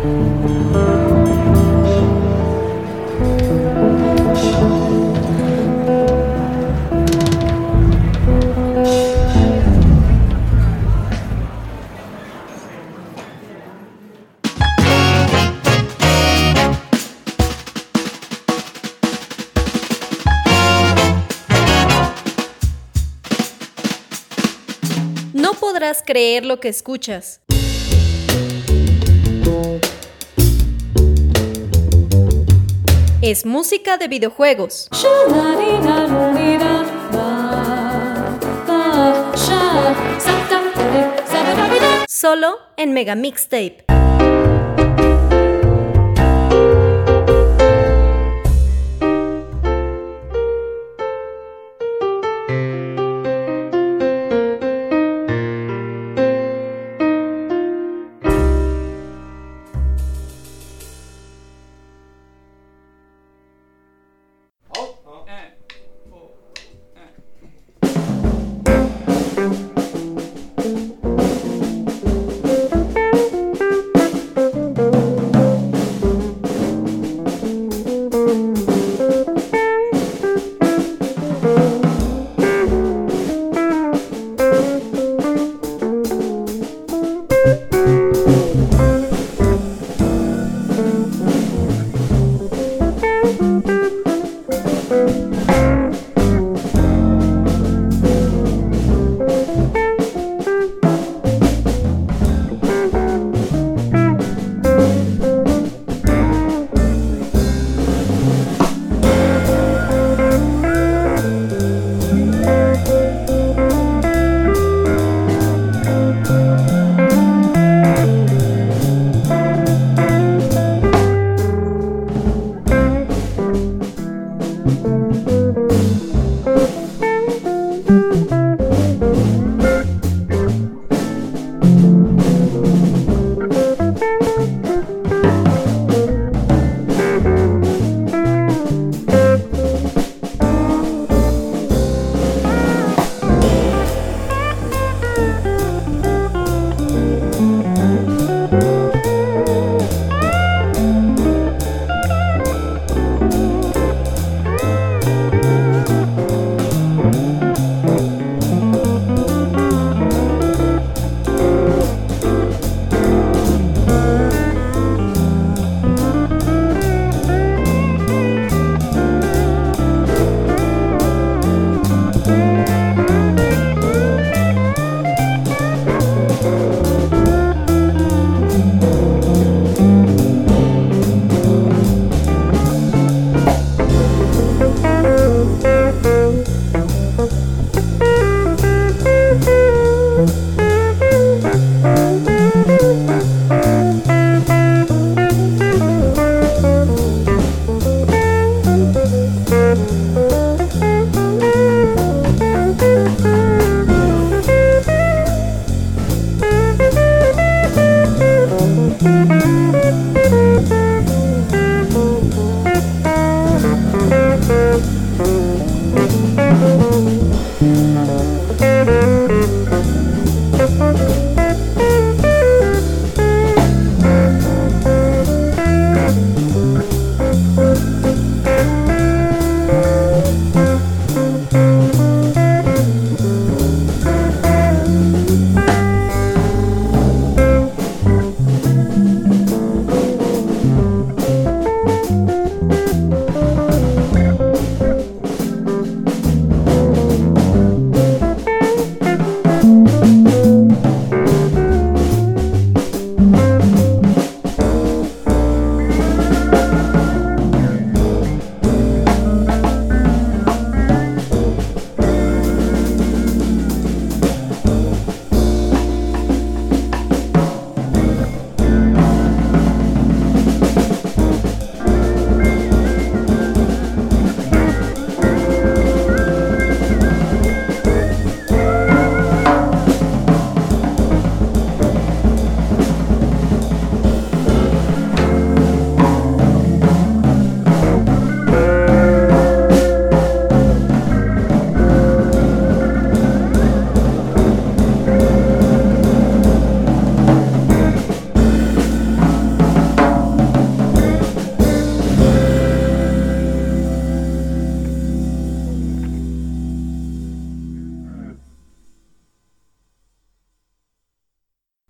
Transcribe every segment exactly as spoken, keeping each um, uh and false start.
No podrás creer lo que escuchas. Es música de videojuegos. Solo en Mega Mixtape.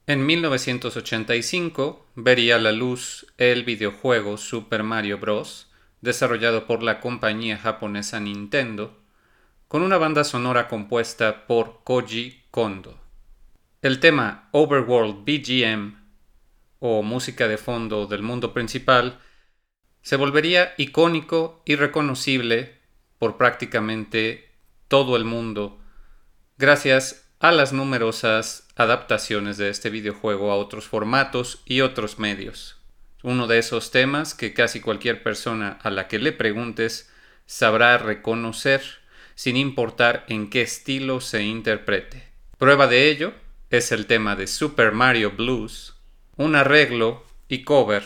En mil novecientos ochenta y cinco vería la luz el videojuego Super Mario Bros., desarrollado por la compañía japonesa Nintendo, con una banda sonora compuesta por Koji Kondo. El tema Overworld B G M, o música de fondo del mundo principal, se volvería icónico y reconocible por prácticamente todo el mundo, gracias a las numerosas adaptaciones de este videojuego a otros formatos y otros medios. Uno de esos temas que casi cualquier persona a la que le preguntes sabrá reconocer, sin importar en qué estilo se interprete. Prueba de ello es el tema de Super Mario Blues, un arreglo y cover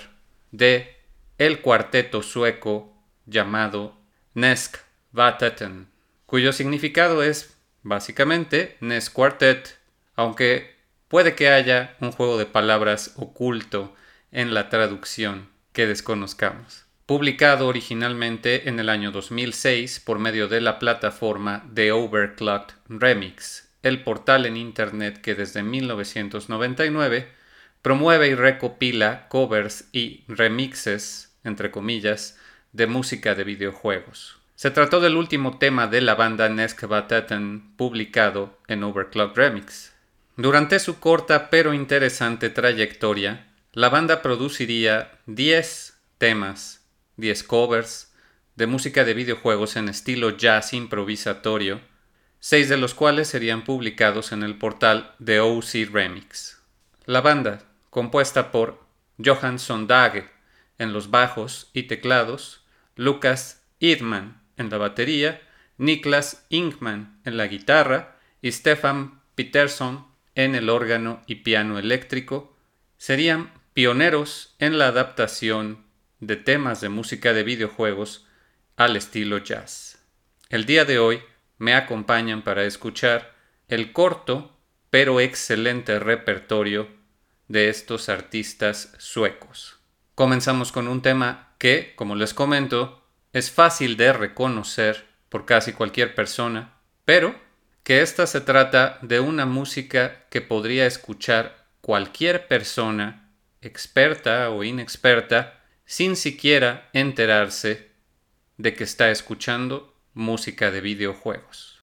de el cuarteto sueco llamado Näskvartetten, cuyo significado es básicamente Ness Quartet, aunque puede que haya un juego de palabras oculto en la traducción que desconozcamos. Publicado originalmente en el año dos mil seis por medio de la plataforma The Overclocked Remix, el portal en internet que desde mil novecientos noventa y nueve promueve y recopila covers y remixes, entre comillas, de música de videojuegos. Se trató del último tema de la banda Näskvartetten publicado en Overclocked Remix. Durante su corta pero interesante trayectoria, la banda produciría diez temas, diez covers de música de videojuegos en estilo jazz improvisatorio, seis de los cuales serían publicados en el portal The O C Remix. La banda, compuesta por Johan Sondage en los bajos y teclados, Lucas Idman en la batería, Niklas Ingman en la guitarra y Stefan Peterson en el órgano y piano eléctrico, serían pioneros en la adaptación de temas de música de videojuegos al estilo jazz. El día de hoy me acompañan para escuchar el corto pero excelente repertorio de estos artistas suecos. Comenzamos con un tema que, como les comento, es fácil de reconocer por casi cualquier persona, pero que esta se trata de una música que podría escuchar cualquier persona, experta o inexperta, sin siquiera enterarse de que está escuchando música de videojuegos.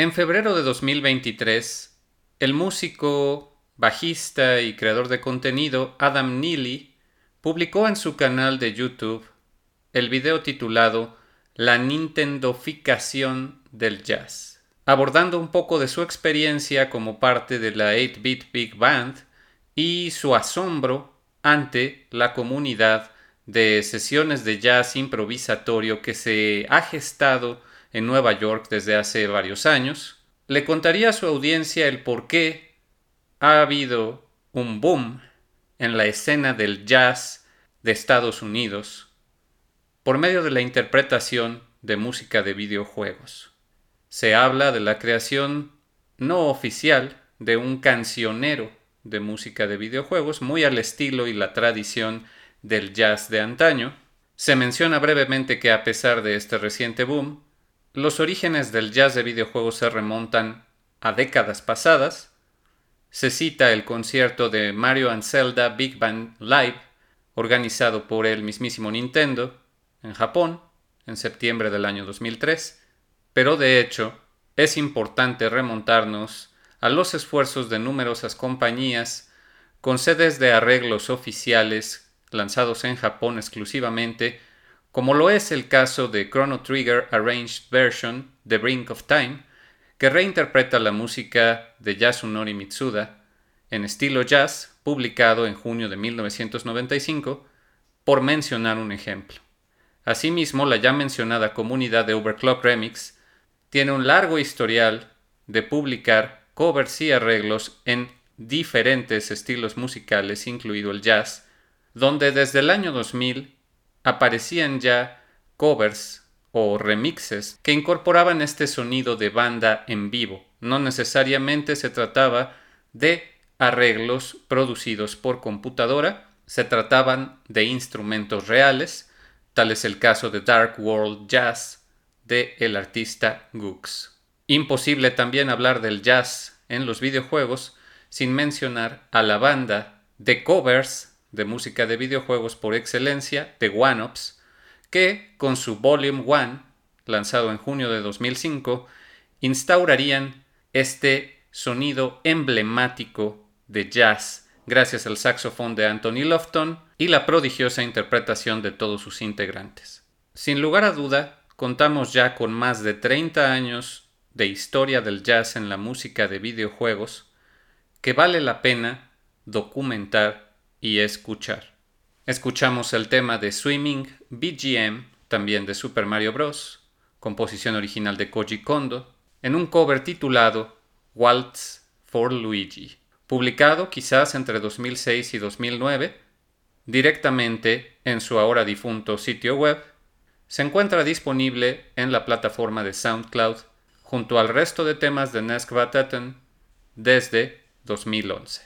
En febrero de dos mil veintitrés, el músico, bajista y creador de contenido Adam Neely publicó en su canal de YouTube el video titulado La Nintendoficación del Jazz, abordando un poco de su experiencia como parte de la ocho bit Big Band y su asombro ante la comunidad de sesiones de jazz improvisatorio que se ha gestado en Nueva York desde hace varios años. Le contaría a su audiencia el por qué ha habido un boom en la escena del jazz de Estados Unidos por medio de la interpretación de música de videojuegos. Se habla de la creación no oficial de un cancionero de música de videojuegos muy al estilo y la tradición del jazz de antaño. Se menciona brevemente que a pesar de este reciente boom, los orígenes del jazz de videojuegos se remontan a décadas pasadas. Se cita el concierto de Mario and Zelda Big Band Live, organizado por el mismísimo Nintendo, en Japón, en septiembre del año dos mil tres, pero de hecho es importante remontarnos a los esfuerzos de numerosas compañías con sedes de arreglos oficiales lanzados en Japón exclusivamente, como lo es el caso de Chrono Trigger Arranged Version The Brink of Time, que reinterpreta la música de Yasunori Mitsuda en estilo jazz, publicado en junio de mil novecientos noventa y cinco, por mencionar un ejemplo. Asimismo, la ya mencionada comunidad de Overclock Remix tiene un largo historial de publicar covers y arreglos en diferentes estilos musicales, incluido el jazz, donde desde el año dos mil aparecían ya covers o remixes que incorporaban este sonido de banda en vivo. No necesariamente se trataba de arreglos producidos por computadora, se trataban de instrumentos reales, tal es el caso de Dark World Jazz de el artista Gooks. Imposible también hablar del jazz en los videojuegos sin mencionar a la banda de covers de música de videojuegos por excelencia, The One-Ups, que con su Volume uno, lanzado en junio de dos mil cinco, instaurarían este sonido emblemático de jazz gracias al saxofón de Anthony Lofton y la prodigiosa interpretación de todos sus integrantes. Sin lugar a duda, contamos ya con más de treinta años de historia del jazz en la música de videojuegos que vale la pena documentar y escuchar. Escuchamos el tema de Swimming B G M, también de Super Mario Bros., composición original de Koji Kondo, en un cover titulado Waltz for Luigi, publicado quizás entre dos mil seis y dos mil nueve, directamente en su ahora difunto sitio web. Se encuentra disponible en la plataforma de SoundCloud junto al resto de temas de Neskvataten desde dos mil once.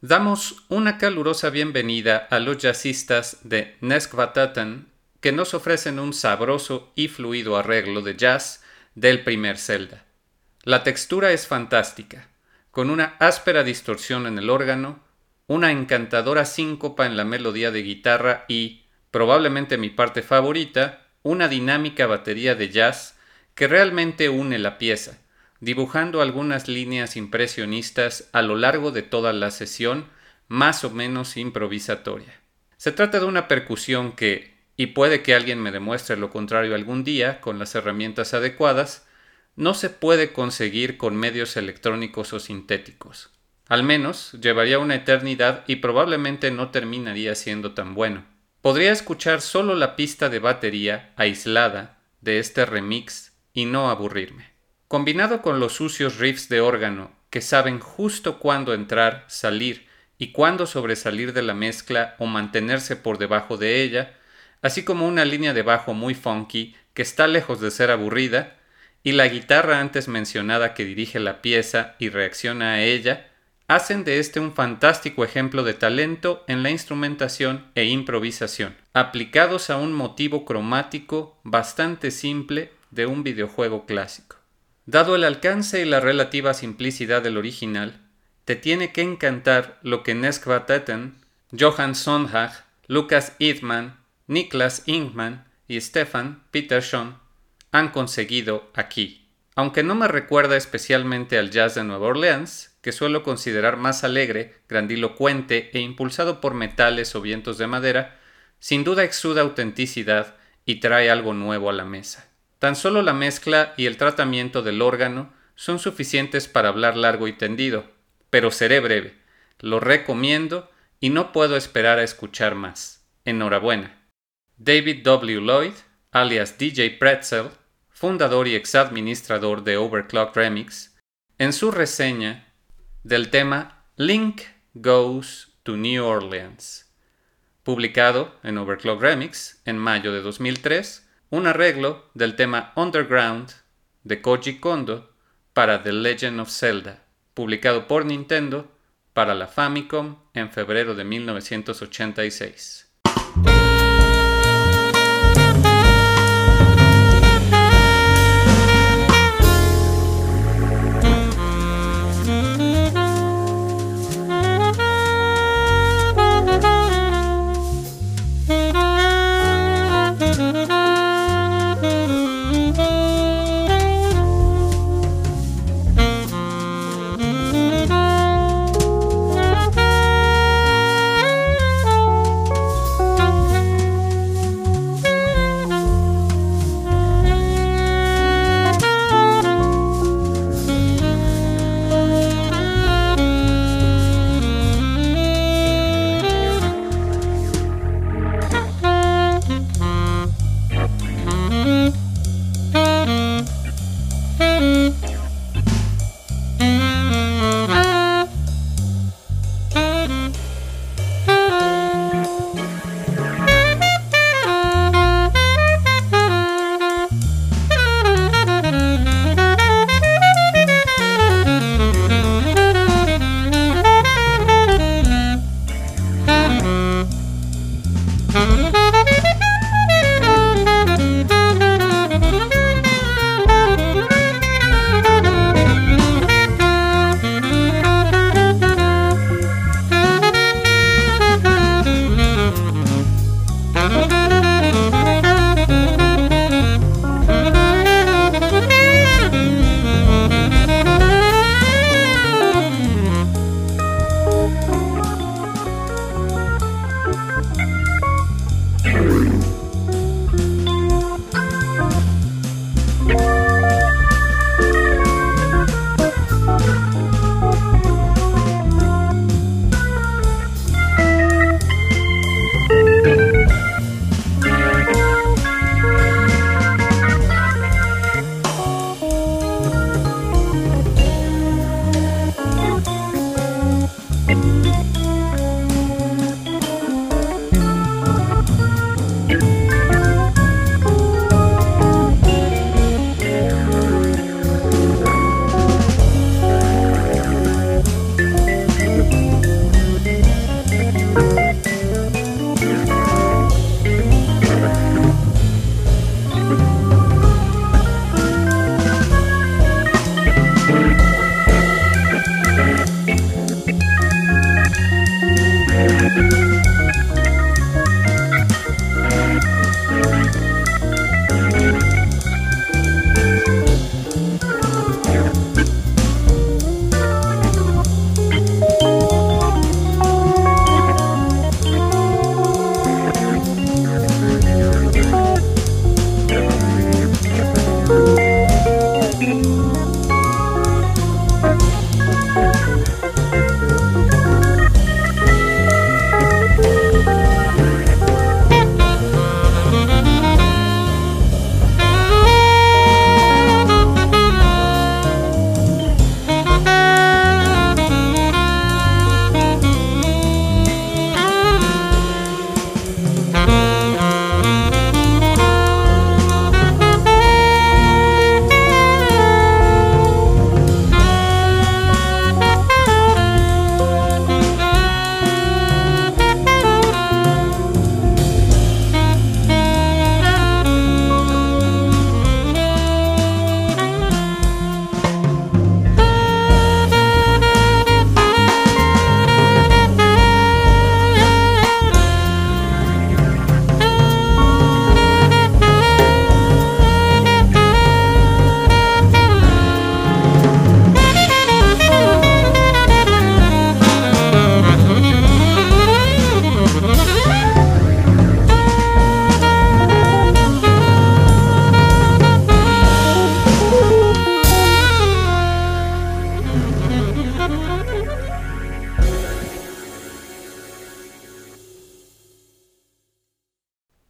Damos una calurosa bienvenida a los jazzistas de Neskvatatan que nos ofrecen un sabroso y fluido arreglo de jazz del primer Zelda. La textura es fantástica, con una áspera distorsión en el órgano, una encantadora síncopa en la melodía de guitarra y, probablemente mi parte favorita, una dinámica batería de jazz que realmente une la pieza, dibujando algunas líneas impresionistas a lo largo de toda la sesión, más o menos improvisatoria. Se trata de una percusión que, y puede que alguien me demuestre lo contrario algún día con las herramientas adecuadas, no se puede conseguir con medios electrónicos o sintéticos. Al menos llevaría una eternidad y probablemente no terminaría siendo tan bueno. Podría escuchar solo la pista de batería aislada de este remix y no aburrirme. Combinado con los sucios riffs de órgano que saben justo cuándo entrar, salir y cuándo sobresalir de la mezcla o mantenerse por debajo de ella, así como una línea de bajo muy funky que está lejos de ser aburrida, y la guitarra antes mencionada que dirige la pieza y reacciona a ella, hacen de este un fantástico ejemplo de talento en la instrumentación e improvisación, aplicados a un motivo cromático bastante simple de un videojuego clásico. Dado el alcance y la relativa simplicidad del original, te tiene que encantar lo que Neskvatatan, Johan Sondhag, Lucas Idman, Niklas Ingman y Stefan Peterson han conseguido aquí. Aunque no me recuerda especialmente al jazz de Nueva Orleans, que suelo considerar más alegre, grandilocuente e impulsado por metales o vientos de madera, sin duda exuda autenticidad y trae algo nuevo a la mesa. Tan solo la mezcla y el tratamiento del órgano son suficientes para hablar largo y tendido, pero seré breve. Lo recomiendo y no puedo esperar a escuchar más. Enhorabuena. David W. Lloyd, alias D J Pretzel, fundador y exadministrador de Overclock Remix, en su reseña del tema Link Goes to New Orleans, publicado en Overclock Remix en mayo de dos mil tres, un arreglo del tema Underground de Koji Kondo para The Legend of Zelda, publicado por Nintendo para la Famicom en febrero de mil novecientos ochenta y seis.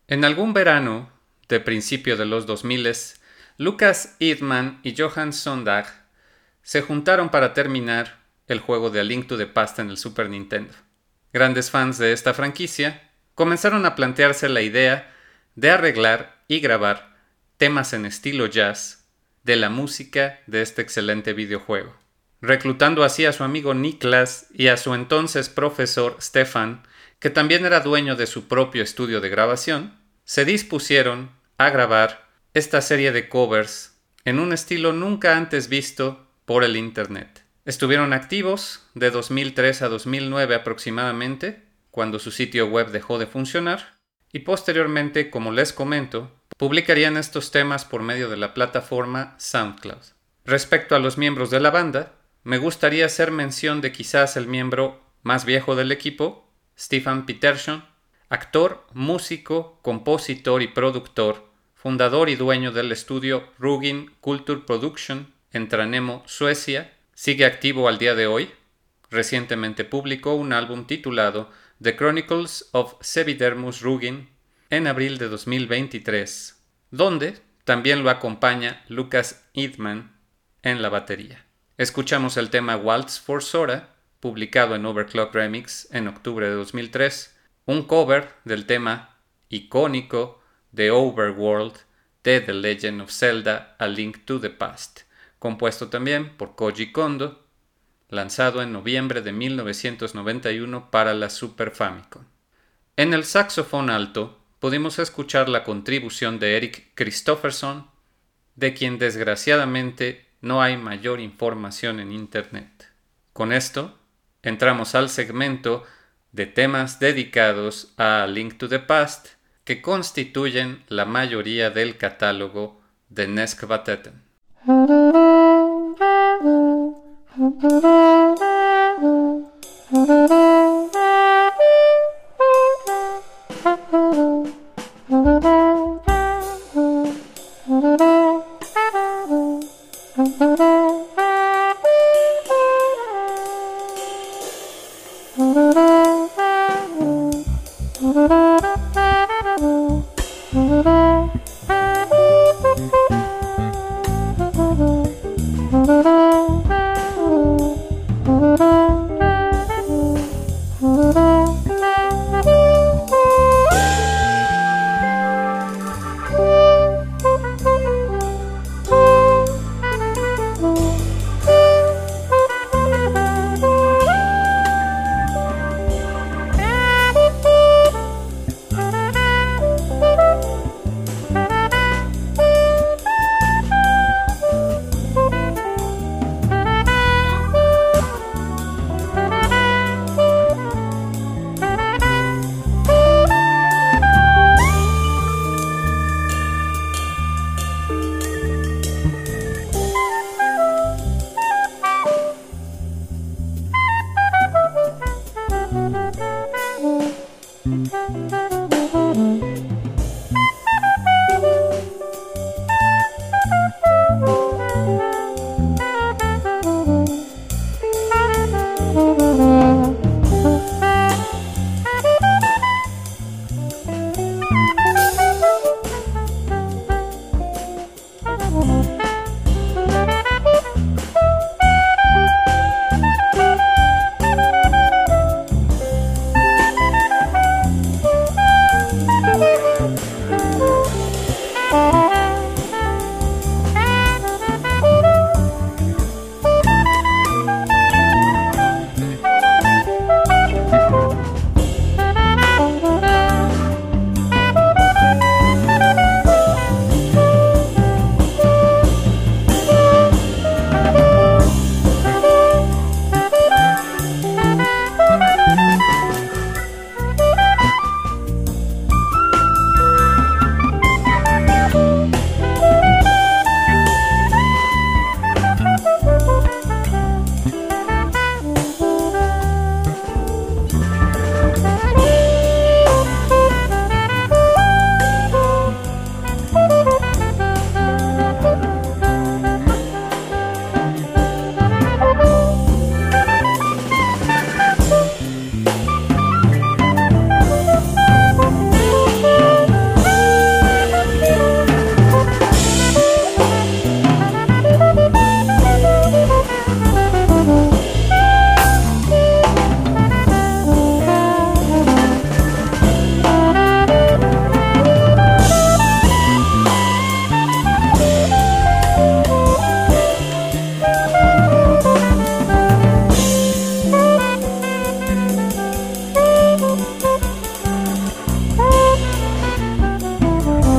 En algún verano de principio de los dos mil, Lucas Eadman y Johan Sondag se juntaron para terminar el juego de A Link to the Past en el Super Nintendo. Grandes fans de esta franquicia comenzaron a plantearse la idea de arreglar y grabar temas en estilo jazz de la música de este excelente videojuego. Reclutando así a su amigo Niklas y a su entonces profesor Stefan, que también era dueño de su propio estudio de grabación, se dispusieron a grabar esta serie de covers en un estilo nunca antes visto por el internet. Estuvieron activos de dos mil tres a dos mil nueve aproximadamente, cuando su sitio web dejó de funcionar, y posteriormente, como les comento, publicarían estos temas por medio de la plataforma SoundCloud. Respecto a los miembros de la banda, me gustaría hacer mención de quizás el miembro más viejo del equipo, Stefan Petersson, actor, músico, compositor y productor, fundador y dueño del estudio Ruggin Kultur Production en Tranemo, Suecia. Sigue activo al día de hoy. Recientemente publicó un álbum titulado The Chronicles of Sevidermus Ruggin en abril de dos mil veintitrés, donde también lo acompaña Lucas Eadman en la batería. Escuchamos el tema Waltz for Sora, publicado en Overclock Remix en octubre de dos mil tres, un cover del tema icónico de Overworld de The Legend of Zelda A Link to the Past, compuesto también por Koji Kondo, lanzado en noviembre de mil novecientos noventa y uno para la Super Famicom. En el saxofón alto pudimos escuchar la contribución de Eric Kristofferson, de quien desgraciadamente no hay mayor información en internet. Con esto, entramos al segmento de temas dedicados a A Link to the Past, que constituyen la mayoría del catálogo de N E S Kvartetten.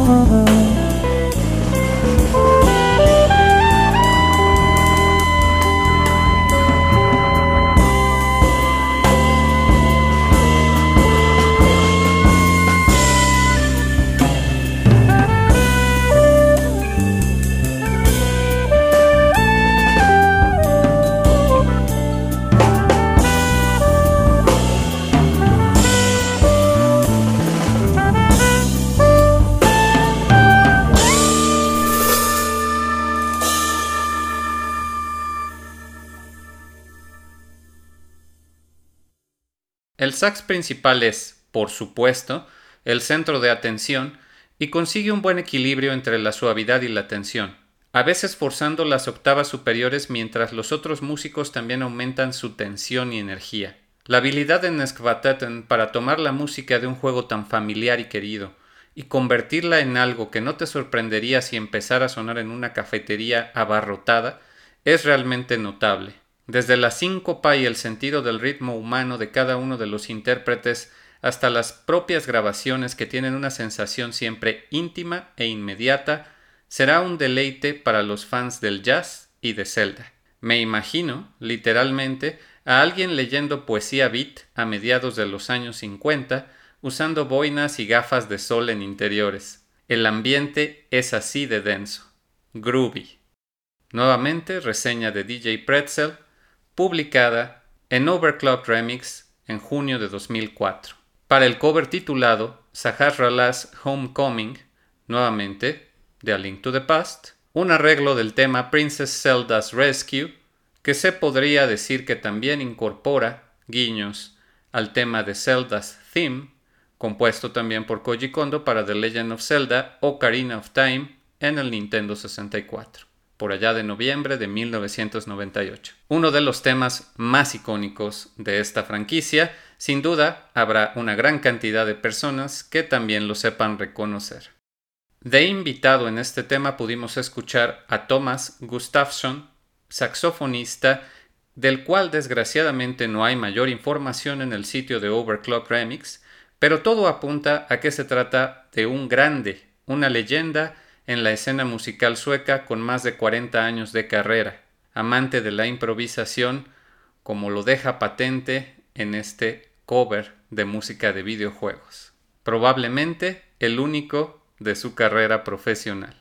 El sax principal es, por supuesto, el centro de atención y consigue un buen equilibrio entre la suavidad y la tensión, a veces forzando las octavas superiores mientras los otros músicos también aumentan su tensión y energía. La habilidad de Neskvatetten para tomar la música de un juego tan familiar y querido y convertirla en algo que no te sorprendería si empezara a sonar en una cafetería abarrotada es realmente notable. Desde la síncopa y el sentido del ritmo humano de cada uno de los intérpretes hasta las propias grabaciones que tienen una sensación siempre íntima e inmediata, será un deleite para los fans del jazz y de Zelda. Me imagino, literalmente, a alguien leyendo poesía beat a mediados de los años cincuenta, usando boinas y gafas de sol en interiores. El ambiente es así de denso. Groovy. Nuevamente, reseña de D J Pretzel, publicada en Overclock Remix en junio de dos mil cuatro. Para el cover titulado Sahasrara's Homecoming, nuevamente, de A Link to the Past, un arreglo del tema Princess Zelda's Rescue, que se podría decir que también incorpora guiños al tema de Zelda's Theme, compuesto también por Koji Kondo para The Legend of Zelda Ocarina of Time en el Nintendo sesenta y cuatro. Por allá de noviembre de mil novecientos noventa y ocho. Uno de los temas más icónicos de esta franquicia, sin duda habrá una gran cantidad de personas que también lo sepan reconocer. De invitado en este tema pudimos escuchar a Thomas Gustafsson, saxofonista, del cual desgraciadamente no hay mayor información en el sitio de Overclock Remix, pero todo apunta a que se trata de un grande, una leyenda en la escena musical sueca con más de cuarenta años de carrera, amante de la improvisación, como lo deja patente en este cover de música de videojuegos. Probablemente el único de su carrera profesional.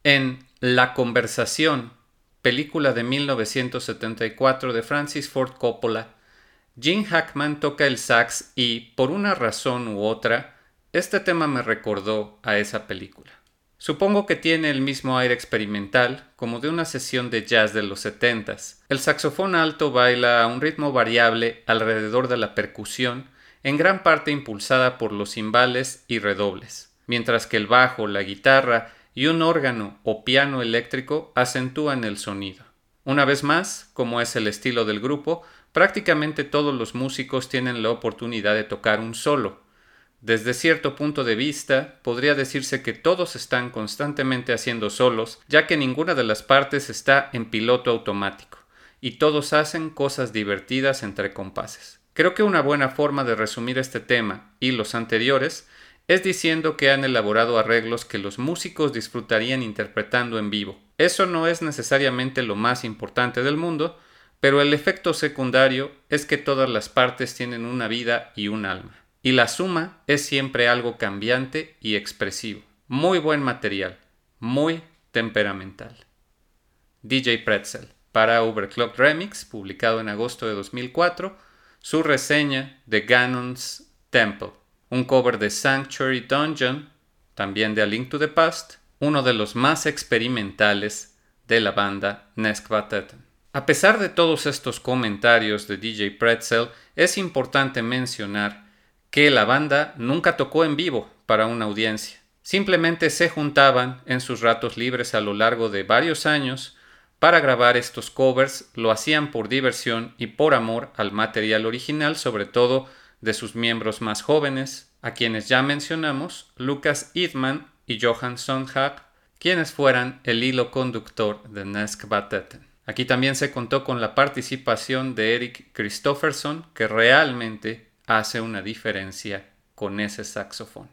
En La Conversación, película de mil novecientos setenta y cuatro de Francis Ford Coppola, Gene Hackman toca el sax y, por una razón u otra, este tema me recordó a esa película. Supongo que tiene el mismo aire experimental como de una sesión de jazz de los setentas. El saxofón alto baila a un ritmo variable alrededor de la percusión, en gran parte impulsada por los cimbales y redobles, mientras que el bajo, la guitarra y un órgano o piano eléctrico acentúan el sonido. Una vez más, como es el estilo del grupo, prácticamente todos los músicos tienen la oportunidad de tocar un solo. Desde cierto punto de vista, podría decirse que todos están constantemente haciendo solos, ya que ninguna de las partes está en piloto automático, y todos hacen cosas divertidas entre compases. Creo que una buena forma de resumir este tema y los anteriores es diciendo que han elaborado arreglos que los músicos disfrutarían interpretando en vivo. Eso no es necesariamente lo más importante del mundo, pero el efecto secundario es que todas las partes tienen una vida y un alma. Y la suma es siempre algo cambiante y expresivo. Muy buen material, muy temperamental. D J Pretzel, para Overclock Remix, publicado en agosto de dos mil cuatro, su reseña de Ganon's Temple, un cover de Sanctuary Dungeon, también de A Link to the Past, uno de los más experimentales de la banda Neskvatetten. A pesar de todos estos comentarios de D J Pretzel, es importante mencionar que la banda nunca tocó en vivo para una audiencia. Simplemente se juntaban en sus ratos libres a lo largo de varios años para grabar estos covers. Lo hacían por diversión y por amor al material original, sobre todo de sus miembros más jóvenes, a quienes ya mencionamos, Lucas Idman y Johan Sondhag, quienes fueran el hilo conductor de Neskvatetten. Aquí también se contó con la participación de Eric Kristofferson, que realmente hace una diferencia con ese saxofón.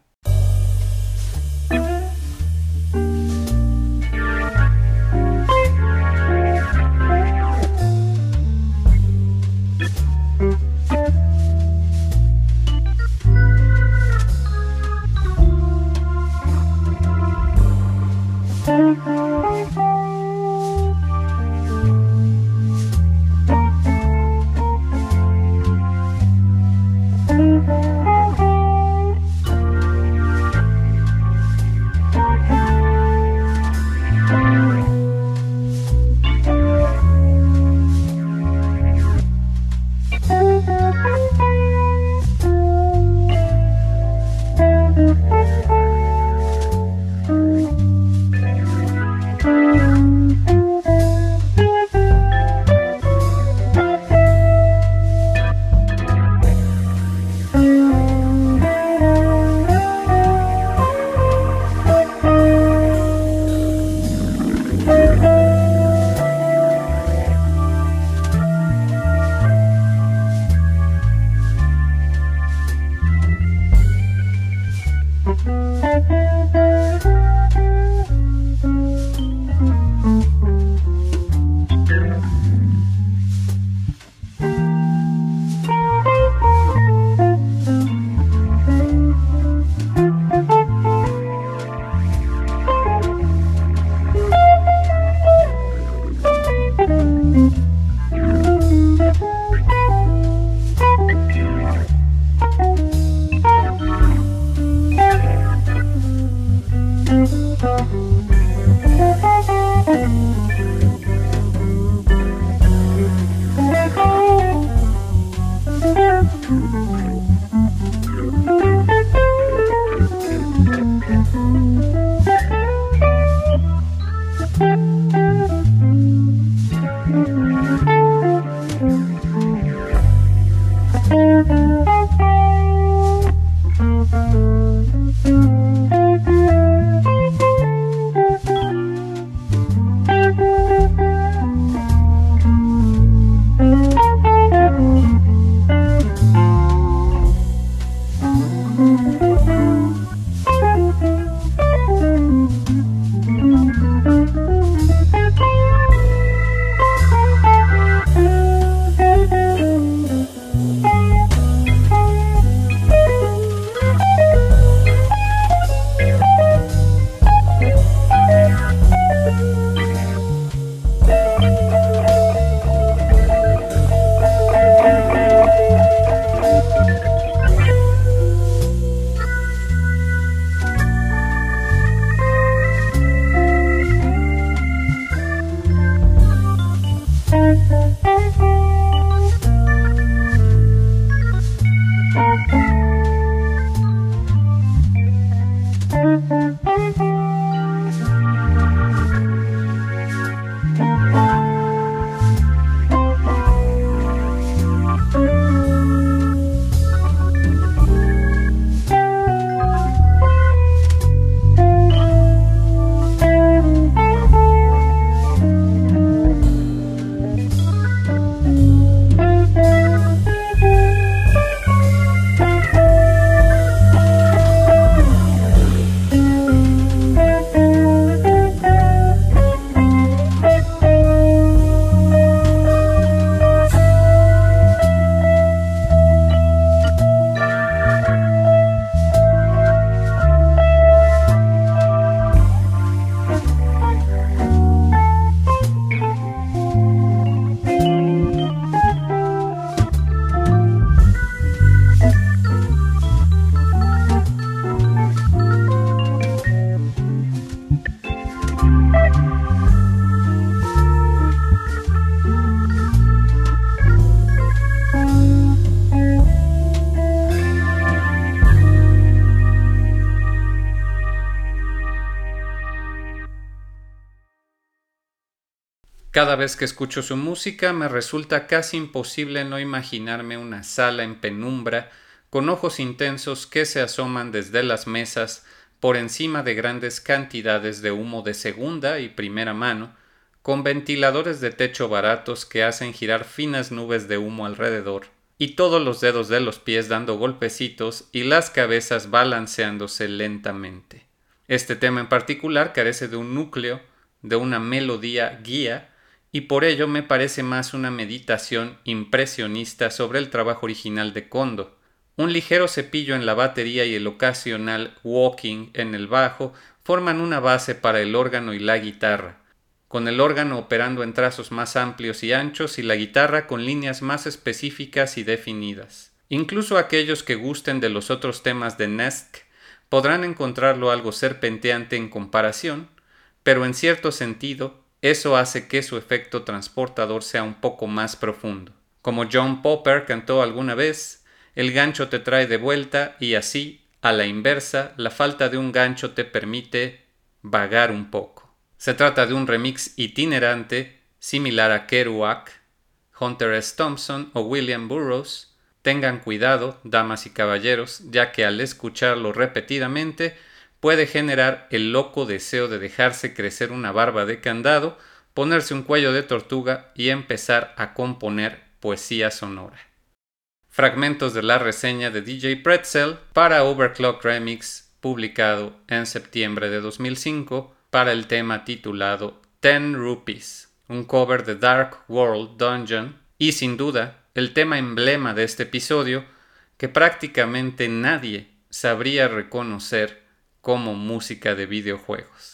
Cada vez que escucho su música me resulta casi imposible no imaginarme una sala en penumbra con ojos intensos que se asoman desde las mesas por encima de grandes cantidades de humo de segunda y primera mano, con ventiladores de techo baratos que hacen girar finas nubes de humo alrededor, y todos los dedos de los pies dando golpecitos y las cabezas balanceándose lentamente. Este tema en particular carece de un núcleo, de una melodía guía, y por ello me parece más una meditación impresionista sobre el trabajo original de Kondo. Un ligero cepillo en la batería y el ocasional walking en el bajo forman una base para el órgano y la guitarra, con el órgano operando en trazos más amplios y anchos y la guitarra con líneas más específicas y definidas. Incluso aquellos que gusten de los otros temas de Nesc podrán encontrarlo algo serpenteante en comparación, pero en cierto sentido eso hace que su efecto transportador sea un poco más profundo. Como John Popper cantó alguna vez, el gancho te trae de vuelta y así, a la inversa, la falta de un gancho te permite vagar un poco. Se trata de un remix itinerante, similar a Kerouac, Hunter S. Thompson o William Burroughs. Tengan cuidado, damas y caballeros, ya que al escucharlo repetidamente puede generar el loco deseo de dejarse crecer una barba de candado, ponerse un cuello de tortuga y empezar a componer poesía sonora. Fragmentos de la reseña de D J Pretzel para Overclock Remix, publicado en septiembre de dos mil cinco, para el tema titulado Ten Rupees, un cover de Dark World Dungeon, y sin duda el tema emblema de este episodio que prácticamente nadie sabría reconocer como música de videojuegos.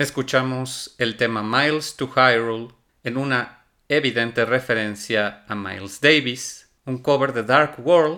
escuchamos el tema Miles to Hyrule en una evidente referencia a Miles Davis, un cover de Dark World,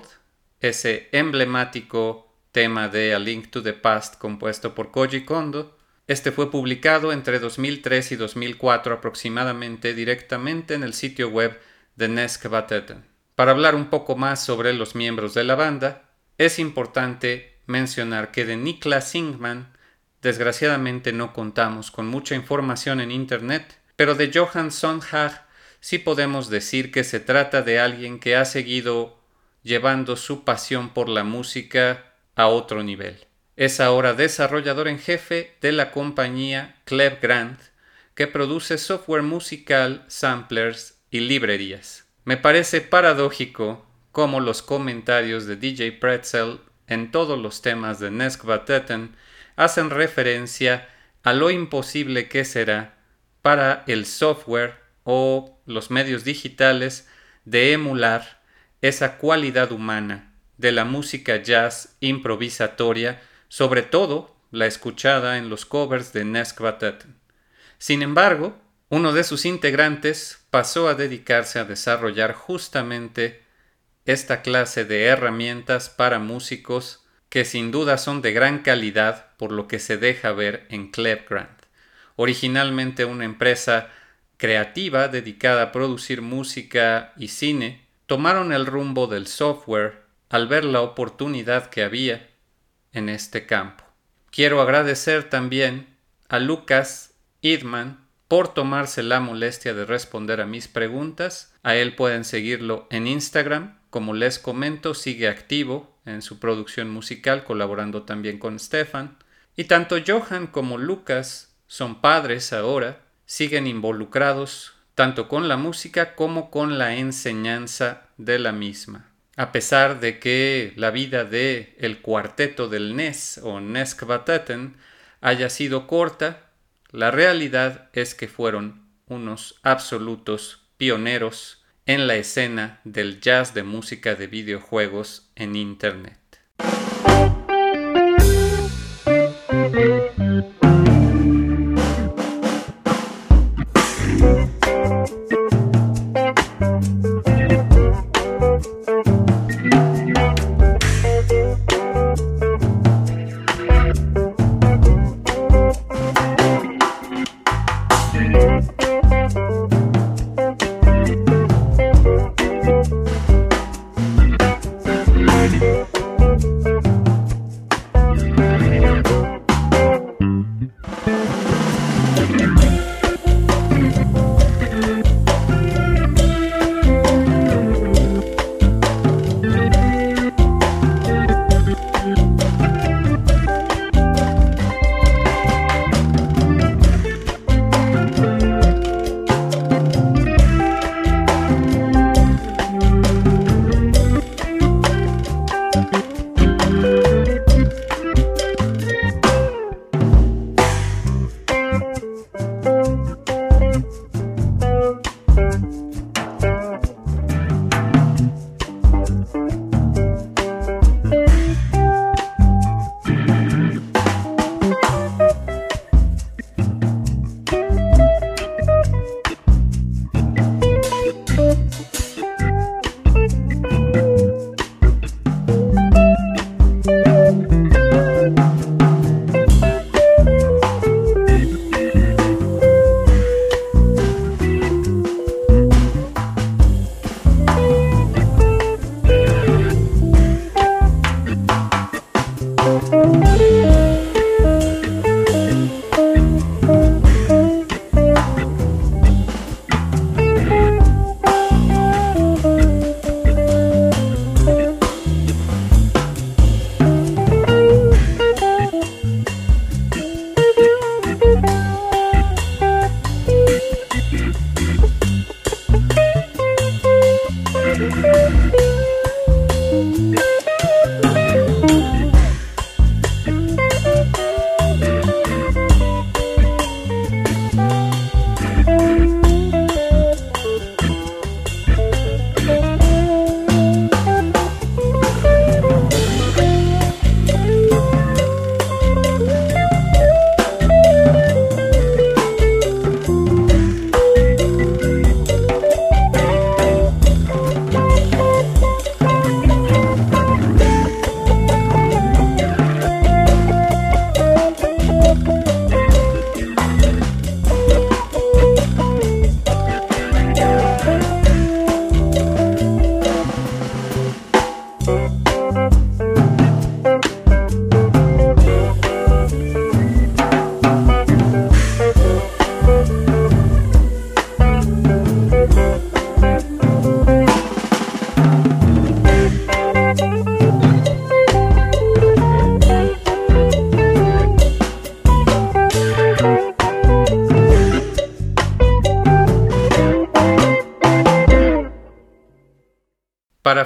ese emblemático tema de A Link to the Past compuesto por Koji Kondo. Este fue publicado entre dos mil tres y dos mil cuatro aproximadamente directamente en el sitio web de Neskvatetten. Para hablar un poco más sobre los miembros de la banda, es importante mencionar que de Niklas Singman desgraciadamente no contamos con mucha información en internet, pero de Johan Sonhag sí podemos decir que se trata de alguien que ha seguido llevando su pasión por la música a otro nivel. Es ahora desarrollador en jefe de la compañía Clevgrant, que produce software musical, samplers y librerías. Me parece paradójico cómo los comentarios de D J Pretzel en todos los temas de Neskvatetten hacen referencia a lo imposible que será para el software o los medios digitales de emular esa cualidad humana de la música jazz improvisatoria, sobre todo la escuchada en los covers de Neskvatetten. Sin embargo, uno de sus integrantes pasó a dedicarse a desarrollar justamente esta clase de herramientas para músicos que sin duda son de gran calidad por lo que se deja ver en Clevgrant, originalmente una empresa creativa dedicada a producir música y cine. Tomaron el rumbo del software al ver la oportunidad que había en este campo. Quiero agradecer también a Lucas Idman por tomarse la molestia de responder a mis preguntas. A él pueden seguirlo en Instagram. Como les comento, sigue activo en su producción musical, colaborando también con Stefan. Y tanto Johan como Lucas son padres ahora, siguen involucrados tanto con la música como con la enseñanza de la misma. A pesar de que la vida de el cuarteto del Nes o Neskvatetten haya sido corta, la realidad es que fueron unos absolutos pioneros en la escena del jazz de música de videojuegos en Internet.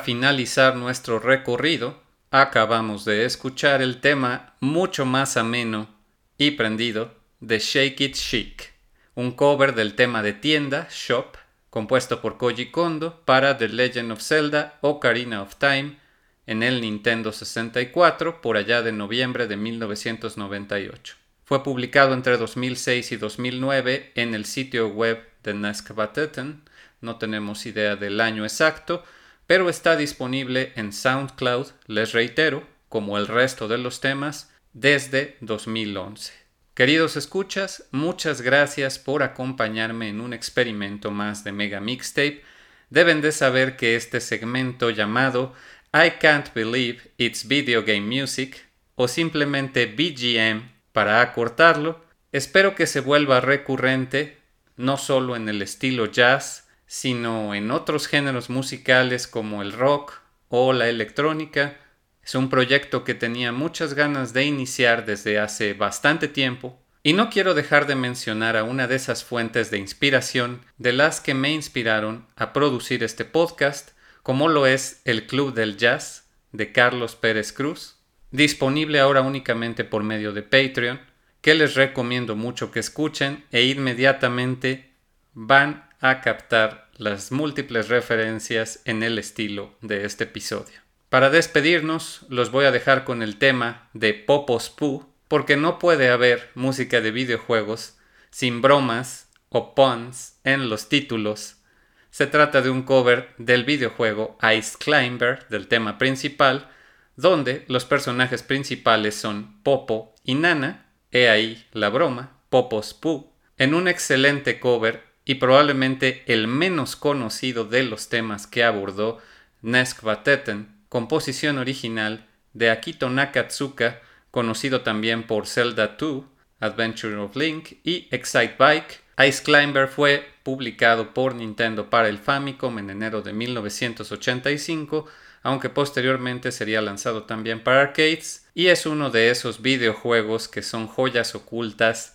finalizar nuestro recorrido, acabamos de escuchar el tema mucho más ameno y prendido de Shake It Chic, un cover del tema de tienda, Shop, compuesto por Koji Kondo para The Legend of Zelda Ocarina of Time en el Nintendo sesenta y cuatro por allá de noviembre de mil novecientos noventa y ocho. Fue publicado entre dos mil seis y dos mil nueve en el sitio web de Neskvateten. No tenemos idea del año exacto, pero está disponible en SoundCloud, les reitero, como el resto de los temas, desde dos mil once. Queridos escuchas, muchas gracias por acompañarme en un experimento más de Mega Mixtape. Deben de saber que este segmento llamado I Can't Believe It's Video Game Music, o simplemente B G M para acortarlo, espero que se vuelva recurrente, no solo en el estilo jazz, sino en otros géneros musicales como el rock o la electrónica. Es un proyecto que tenía muchas ganas de iniciar desde hace bastante tiempo, y no quiero dejar de mencionar a una de esas fuentes de inspiración de las que me inspiraron a producir este podcast, como lo es el Club del Jazz de Carlos Pérez Cruz, disponible ahora únicamente por medio de Patreon, que les recomiendo mucho que escuchen e inmediatamente van a captar las múltiples referencias en el estilo de este episodio. Para despedirnos, los voy a dejar con el tema de Popos Pu, porque no puede haber música de videojuegos sin bromas o puns en los títulos. Se trata de un cover del videojuego Ice Climber del tema principal, donde los personajes principales son Popo y Nana, he ahí la broma, Popos Pu, en un excelente cover y probablemente el menos conocido de los temas que abordó Neskvateten, composición original de Akito Nakatsuka, conocido también por Zelda dos, Adventure of Link y Excitebike. Ice Climber fue publicado por Nintendo para el Famicom en enero de mil novecientos ochenta y cinco, aunque posteriormente sería lanzado también para arcades, y es uno de esos videojuegos que son joyas ocultas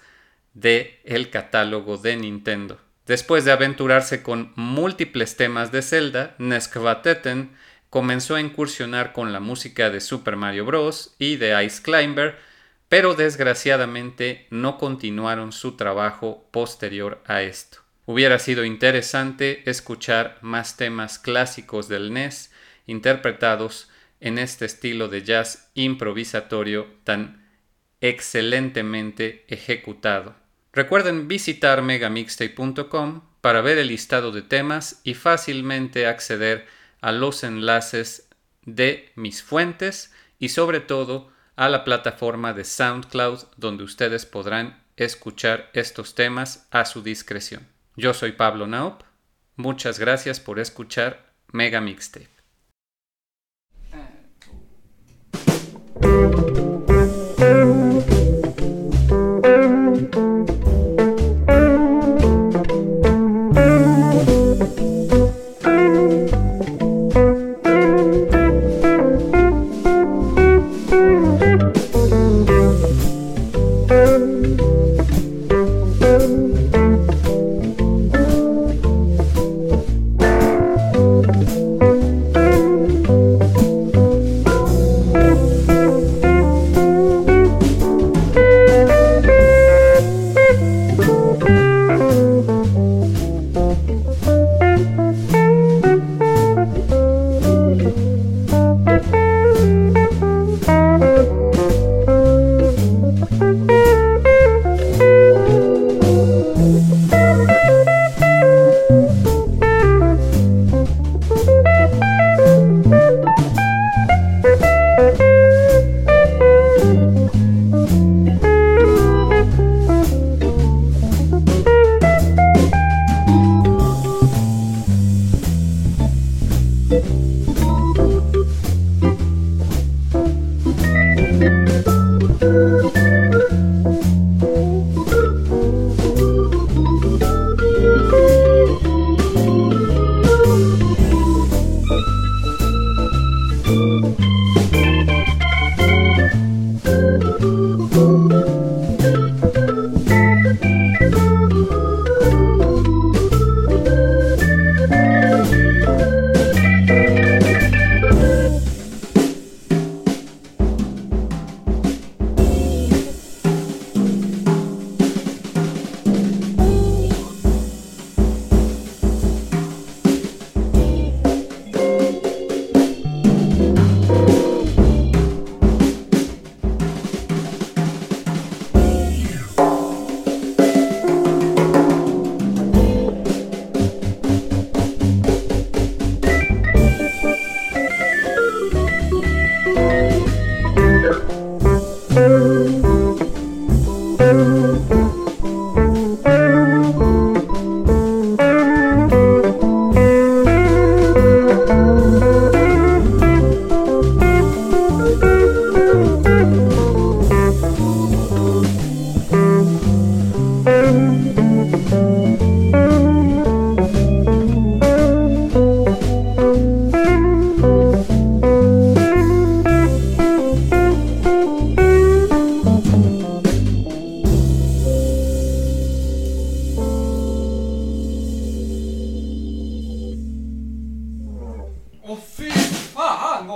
del catálogo de Nintendo. Después de aventurarse con múltiples temas de Zelda, Neskvateten comenzó a incursionar con la música de Super Mario Bros. Y de Ice Climber, pero desgraciadamente no continuaron su trabajo posterior a esto. Hubiera sido interesante escuchar más temas clásicos del N E S interpretados en este estilo de jazz improvisatorio tan excelentemente ejecutado. Recuerden visitar megamixtape punto com para ver el listado de temas y fácilmente acceder a los enlaces de mis fuentes y sobre todo a la plataforma de SoundCloud, donde ustedes podrán escuchar estos temas a su discreción. Yo soy Pablo Naop. Muchas gracias por escuchar Mega Mixtape.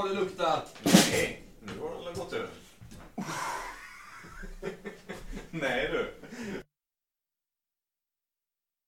det luktar. Nej, nu har alla gått över. Nej du.